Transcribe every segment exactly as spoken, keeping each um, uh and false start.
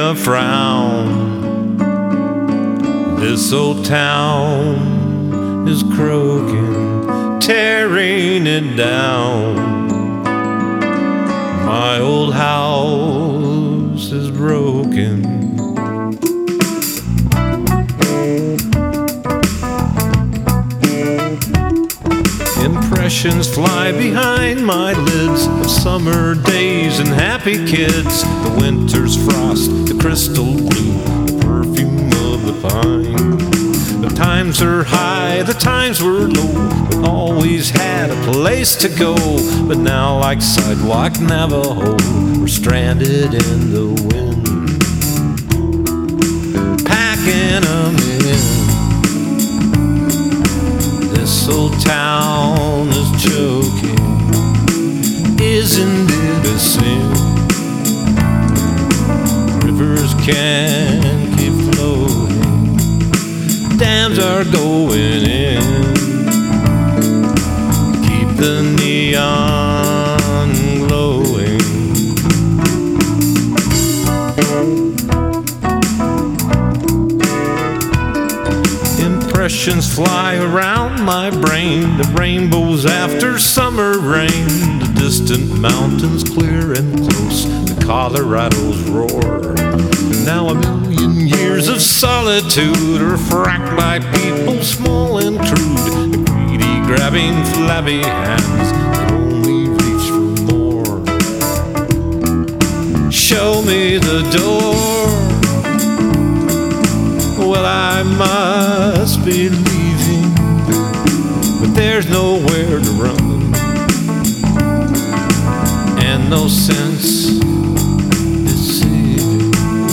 a frown. This old town is croaking, tearing it down. My old house is broken. Impressions fly behind my lids of summer days and happy kids. The winter's frost, the crystal blue, the perfume of the pine. The times are high, the times were low. We always had a place to go. But now, like sidewalk Navajo, we're stranded in the wind, packing them in. This old town is choking, isn't it a sin? Rivers can't keep flowing, dams are going in. Keep the neon glowing. Impressions fly around my brain, the rainbows after summer rain, the distant mountains clear and close, the Colorado's roar. Now a million years of solitude are fracked by people small and crude, the greedy grabbing flabby hands that only reach for more. Show me the door. Well, I must be leaving, but there's nowhere to run, and no sense deceiving.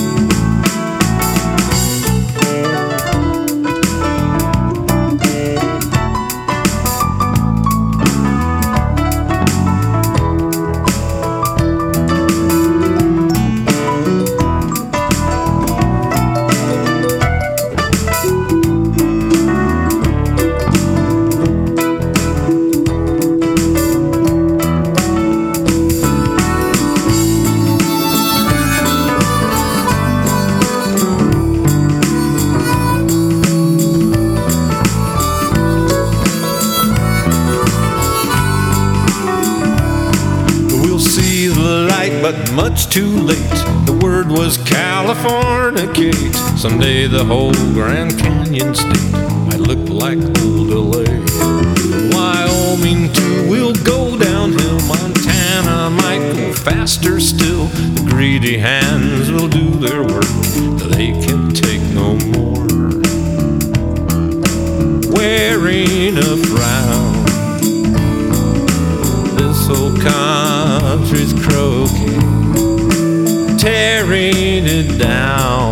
But much too late, the word was Californicate. Someday the whole Grand Canyon state might look like old L A. Wyoming too will go downhill, Montana might go faster still. The greedy hands will do their work till they can take no more. Wearing a frown, this old country's croaking, tearing it down.